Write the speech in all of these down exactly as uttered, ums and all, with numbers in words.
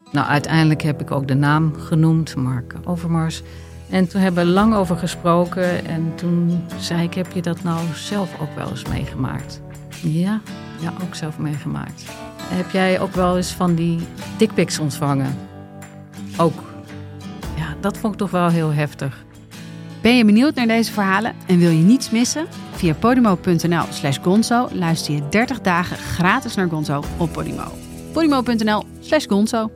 Nou, uiteindelijk heb ik ook de naam genoemd, Mark Overmars. En toen hebben we lang over gesproken. En toen zei ik, heb je dat nou zelf ook wel eens meegemaakt? Ja, ja, ook zelf meegemaakt. Heb jij ook wel eens van die dickpics ontvangen? Ook. Ja, dat vond ik toch wel heel heftig. Ben je benieuwd naar deze verhalen en wil je niets missen? Via podimo.nl slash gonzo luister je dertig dagen gratis naar Gonzo op Podimo. podimo.nl slash gonzo.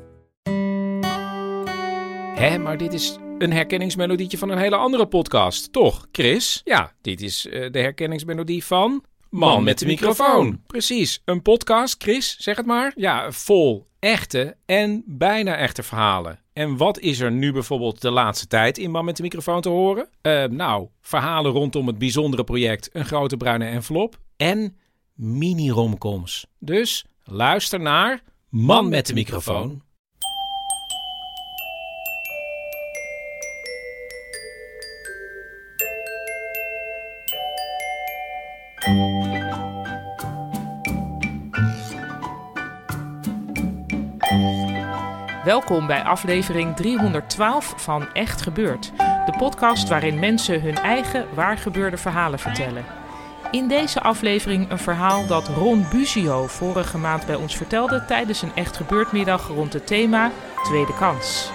Hé, maar dit is een herkenningsmelodietje van een hele andere podcast, toch, Chris? Ja, dit is uh, de herkenningsmelodie van Man met de microfoon. Precies, een podcast, Chris, zeg het maar. Ja, vol echte en bijna echte verhalen. En wat is er nu bijvoorbeeld de laatste tijd in Man met de microfoon te horen? Uh, nou, verhalen rondom het bijzondere project Een Grote Bruine Envelop en mini-romcoms. Dus luister naar Man met de microfoon. Welkom bij aflevering driehonderdtwaalf van Echt Gebeurd. De podcast waarin mensen hun eigen waargebeurde verhalen vertellen. In deze aflevering een verhaal dat Ron Buzio vorige maand bij ons vertelde tijdens een Echt Gebeurd middag rond het thema Tweede Kans.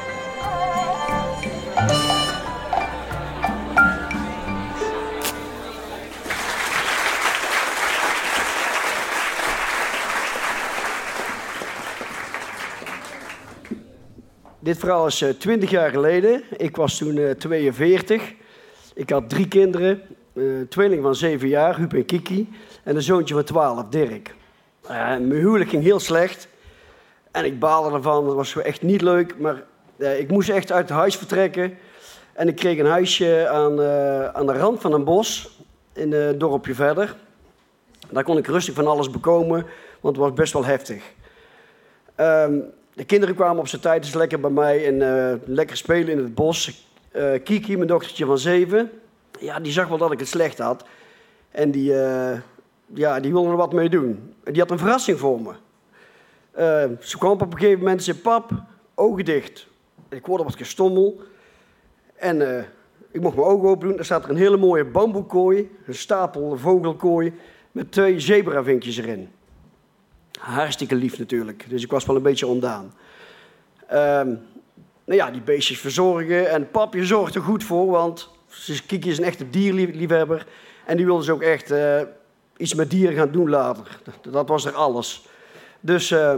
Dit verhaal is uh, twintig jaar geleden. Ik was toen uh, tweeënveertig. Ik had drie kinderen. Uh, een tweeling van zeven jaar, Huub en Kiki. En een zoontje van twaalf, Dirk. Uh, mijn huwelijk ging heel slecht. En ik baalde ervan. Dat was echt niet leuk. Maar uh, ik moest echt uit het huis vertrekken. En ik kreeg een huisje aan, uh, aan de rand van een bos. In een dorpje verder. Daar kon ik rustig van alles bekomen. Want het was best wel heftig. Um, De kinderen kwamen op zijn tijd dus lekker bij mij en uh, lekker spelen in het bos. Uh, Kiki, mijn dochtertje van zeven, ja, die zag wel dat ik het slecht had. En die, uh, ja, die wilde er wat mee doen. En die had een verrassing voor me. Uh, ze kwam op een gegeven moment en zei, pap, ogen dicht. Ik hoorde wat gestommel. En uh, ik mocht mijn ogen open doen. Er staat er een hele mooie bamboekooi, een stapel vogelkooi, met twee zebravinkjes erin. Hartstikke lief natuurlijk, dus ik was wel een beetje ondaan. Um, nou ja, die beestjes verzorgen en pap, je zorgt er goed voor, want Kiki is een echte dierliefhebber. En die wilde dus ook echt uh, iets met dieren gaan doen later. Dat was er alles. Dus uh,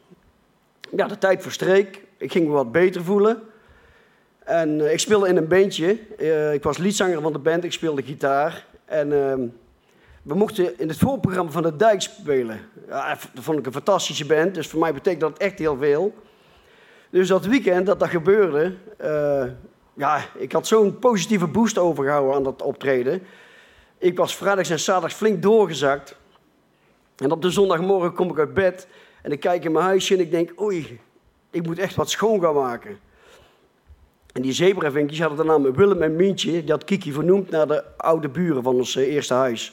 ja, de tijd verstreek, ik ging me wat beter voelen. En uh, ik speelde in een bandje, uh, ik was liedzanger van de band, ik speelde gitaar. En... Uh, We mochten in het voorprogramma van de Dijk spelen. Ja, dat vond ik een fantastische band, dus voor mij betekent dat echt heel veel. Dus dat weekend dat dat gebeurde, uh, ja, ik had zo'n positieve boost overgehouden aan dat optreden. Ik was vrijdags en zaterdags flink doorgezakt. En op de zondagmorgen kom ik uit bed en ik kijk in mijn huisje en ik denk, oei, ik moet echt wat schoon gaan maken. En die zebravinkjes hadden de naam Willem en Mientje, die had Kiki vernoemd naar de oude buren van ons eerste huis.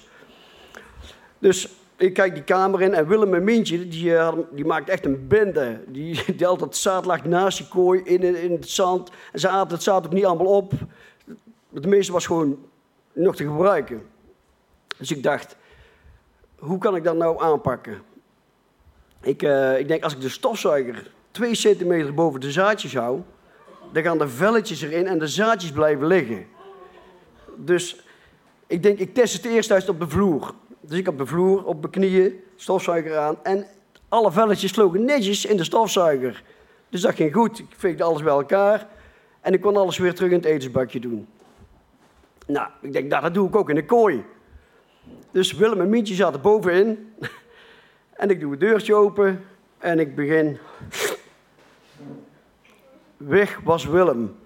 Dus ik kijk die kamer in en Willem en Mientje, die, uh, die maakt echt een bende. Die, die altijd zaad lag naast die kooi in, in het zand. En ze aten het zaad ook niet allemaal op. Het meeste was gewoon nog te gebruiken. Dus ik dacht, hoe kan ik dat nou aanpakken? Ik, uh, ik denk, als ik de stofzuiger twee centimeter boven de zaadjes hou, dan gaan de velletjes erin en de zaadjes blijven liggen. Dus ik denk, ik test het eerst uit op de vloer. Dus ik op de vloer, op mijn knieën, stofzuiger aan. En alle velletjes sloegen netjes in de stofzuiger. Dus dat ging goed. Ik veegde alles bij elkaar. En ik kon alles weer terug in het etensbakje doen. Nou, ik denk, nou, dat doe ik ook in de kooi. Dus Willem en Mientje zaten bovenin. En ik doe het deurtje open. En ik begin. Weg was Willem.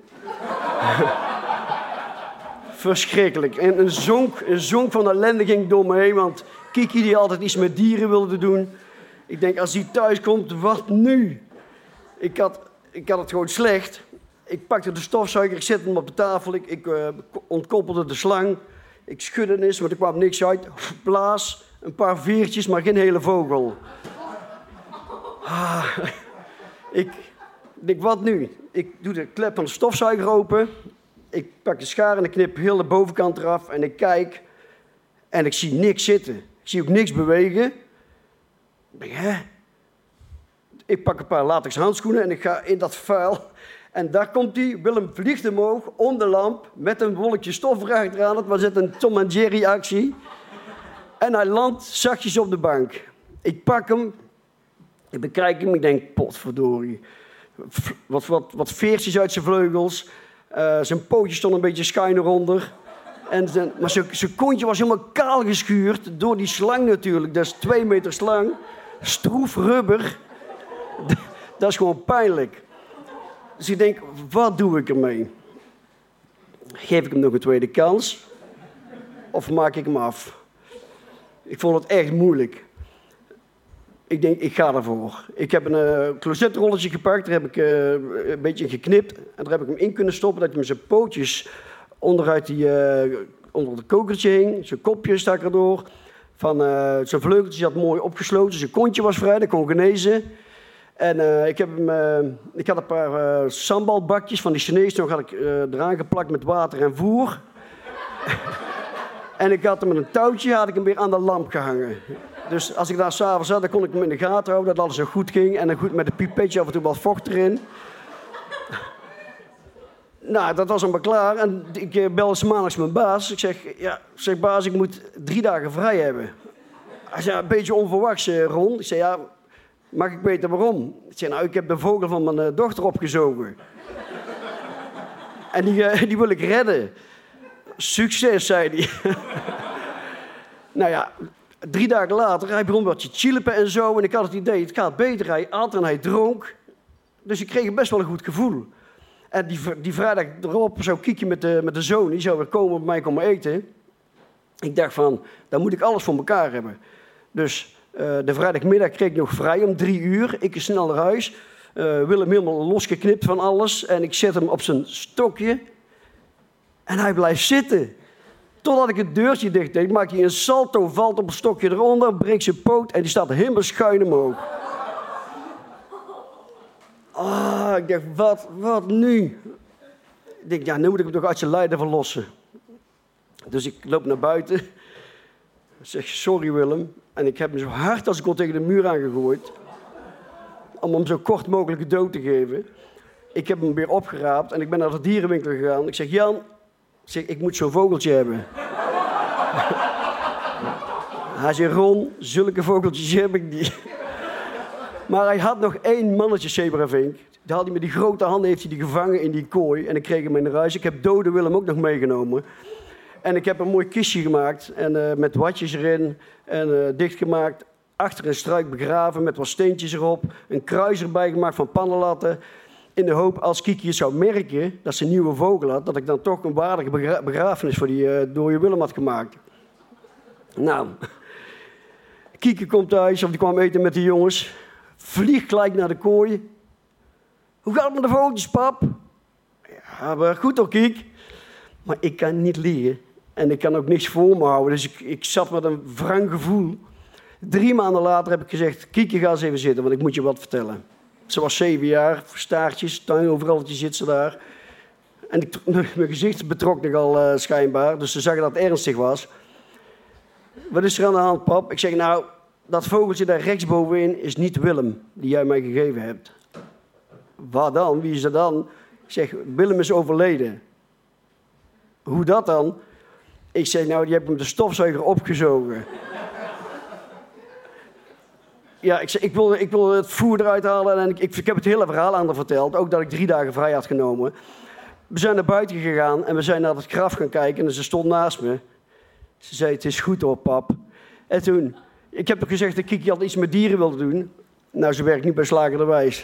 Verschrikkelijk. En een zonk, een zonk van ellende ging door me heen, want Kiki die altijd iets met dieren wilde doen. Ik denk, als die thuis komt, wat nu? Ik had, ik had het gewoon slecht. Ik pakte de stofzuiger, ik zette hem op de tafel, ik, ik uh, ontkoppelde de slang. Ik schudde eens, maar er kwam niks uit. Blaas, een paar veertjes, maar geen hele vogel. Ah, ik, Ik denk, wat nu? Ik doe de klep van de stofzuiger open. Ik pak de schaar en ik knip heel de bovenkant eraf. En ik kijk en ik zie niks zitten. Ik zie ook niks bewegen. Ik denk, hè? Ik pak een paar latex handschoenen en ik ga in dat vuil. En daar komt hij. Willem vliegt omhoog, om de lamp, met een wolkje stof erachteraan. Het was een Tom en Jerry actie. En hij landt zachtjes op de bank. Ik pak hem. Ik bekijk hem. Ik denk, potverdorie. Wat, wat, wat veertjes uit zijn vleugels. Uh, zijn pootjes stonden een beetje schuin eronder. En zijn, maar zijn, zijn kontje was helemaal kaal geschuurd. Door die slang natuurlijk. Dat is twee meter slang. Stroef rubber. Dat is gewoon pijnlijk. Dus ik denk, wat doe ik ermee? Geef ik hem nog een tweede kans? Of maak ik hem af? Ik vond het echt moeilijk. Ik denk, ik ga ervoor. Ik heb een uh, closetrolletje gepakt, daar heb ik uh, een beetje geknipt. En daar heb ik hem in kunnen stoppen, dat hij met zijn pootjes onderuit die, uh, onder het kokertje hing. Zijn kopje stak erdoor. Van, uh, zijn vleugeltjes had mooi opgesloten, zijn kontje was vrij, dat kon genezen. En uh, ik, heb hem, uh, ik had een paar uh, sambalbakjes van die Chinees, nog had ik uh, eraan geplakt met water en voer. En ik had hem met een touwtje had ik hem weer aan de lamp gehangen. Dus als ik daar s'avonds zat, dan kon ik hem in de gaten houden dat alles zo goed ging. En dan goed met een pipetje af en toe wat vocht erin. Nou, dat was allemaal klaar. En ik belde 's maandags mijn baas. Ik zeg, ja, zeg baas, ik moet drie dagen vrij hebben. Hij zei, een beetje onverwachts, Ron. Ik zei, ja, mag ik weten waarom? Ik zei, nou, ik heb de vogel van mijn dochter opgezogen. En die, die wil ik redden. Succes, zei hij. Nou ja, drie dagen later, hij begon wat te chilpen en zo. En ik had het idee, het gaat beter. Hij at en hij dronk. Dus ik kreeg best wel een goed gevoel. En die, die vrijdag erop zou Kiekje met de, met de zoon, die zou weer komen op mij komen eten. Ik dacht van, dan moet ik alles voor elkaar hebben. Dus uh, de vrijdagmiddag kreeg ik nog vrij om drie uur. Ik is snel naar huis. Uh, Willem helemaal losgeknipt van alles. En ik zet hem op zijn stokje. En hij blijft zitten. Totdat ik het deurtje dicht deed, maakt hij een salto, valt op een stokje eronder, breekt zijn poot en die staat helemaal schuin omhoog. Ah, ik dacht, wat, wat nu? Ik denk, ja, nu moet ik hem toch uit zijn lijden verlossen. Dus ik loop naar buiten. Ik zeg, sorry Willem. En ik heb hem zo hard als ik kon tegen de muur aangegooid. Om hem zo kort mogelijk de dood te geven. Ik heb hem weer opgeraapt en ik ben naar de dierenwinkel gegaan. Ik zeg, Jan, ik, zeg, ik moet zo'n vogeltje hebben. Hij zei, Ron, zulke vogeltjes heb ik niet. Maar hij had nog één mannetje zebravink. Die had hij met die grote handen heeft hij die gevangen in die kooi. En ik kreeg hem in de huis. Ik heb dode Willem ook nog meegenomen. En ik heb een mooi kistje gemaakt. En, uh, met watjes erin. En uh, dichtgemaakt. Achter een struik begraven met wat steentjes erop. Een kruis erbij gemaakt van pannenlatten. In de hoop als Kiekje het zou merken dat ze een nieuwe vogel had. Dat ik dan toch een waardige begra- begrafenis voor die uh, dode Willem had gemaakt. Nou, Kiekje komt thuis of die kwam eten met de jongens. Vliegt gelijk naar de kooi. Hoe gaat het met de vogeltjes, pap? Ja, maar goed hoor, Kiek. Maar ik kan niet liegen. En ik kan ook niks voor me houden. Dus ik, ik zat met een wrang gevoel. Drie maanden later heb ik gezegd, Kiekje, ga eens even zitten, want ik moet je wat vertellen. Ze was zeven jaar, staartjes, tuin overal zit ze daar. En ik, mijn gezicht betrok nogal uh, schijnbaar, dus ze zag dat het ernstig was. Wat is er aan de hand, pap? Ik zeg, nou, dat vogeltje daar rechtsbovenin is niet Willem, die jij mij gegeven hebt. Wat dan? Wie is er dan? Ik zeg, Willem is overleden. Hoe dat dan? Ik zeg, nou, die heb ik met de stofzuiger opgezogen. Ja, ik, zeg, ik, wil, ik wil het voer eruit halen en ik, ik, ik heb het hele verhaal aan haar verteld. Ook dat ik drie dagen vrij had genomen. We zijn naar buiten gegaan en we zijn naar het graf gaan kijken en ze stond naast me. Ze zei, het is goed hoor, pap. En toen, ik heb toch gezegd dat Kiekje altijd iets met dieren wilde doen. Nou, ze werkt niet bij Slager de Wijs.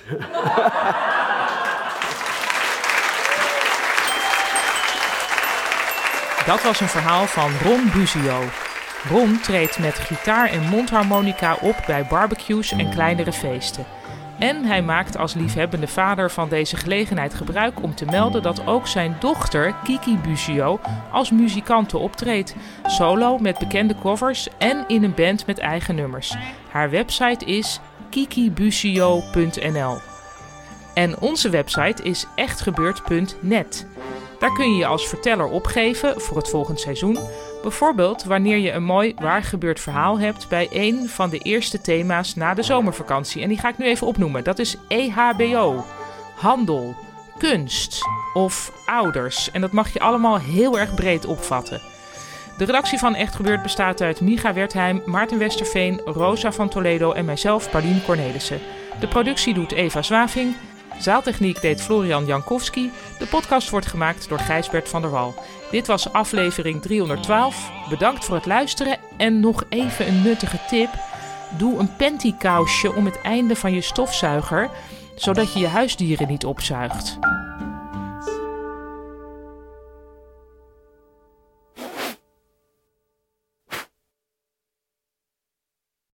Dat was een verhaal van Ron Buzio. Ron treedt met gitaar en mondharmonica op bij barbecues en kleinere feesten. En hij maakt als liefhebbende vader van deze gelegenheid gebruik om te melden dat ook zijn dochter, Kiki Buzio, als muzikante optreedt. Solo met bekende covers en in een band met eigen nummers. Haar website is kiki buzio punt n l. En onze website is echtgebeurd punt net. Daar kun je je als verteller opgeven voor het volgend seizoen. Bijvoorbeeld wanneer je een mooi waargebeurd verhaal hebt bij een van de eerste thema's na de zomervakantie. En die ga ik nu even opnoemen. Dat is E H B O, handel, kunst of ouders. En dat mag je allemaal heel erg breed opvatten. De redactie van Echt Gebeurd bestaat uit Micha Wertheim, Maarten Westerveen, Rosa van Toledo en mijzelf, Paulien Cornelissen. De productie doet Eva Zwaving. Zaaltechniek deed Florian Jankowski. De podcast wordt gemaakt door Gijsbert van der Wal. Dit was aflevering driehonderdtwaalf. Bedankt voor het luisteren. En nog even een nuttige tip. Doe een pantykousje om het einde van je stofzuiger, zodat je je huisdieren niet opzuigt.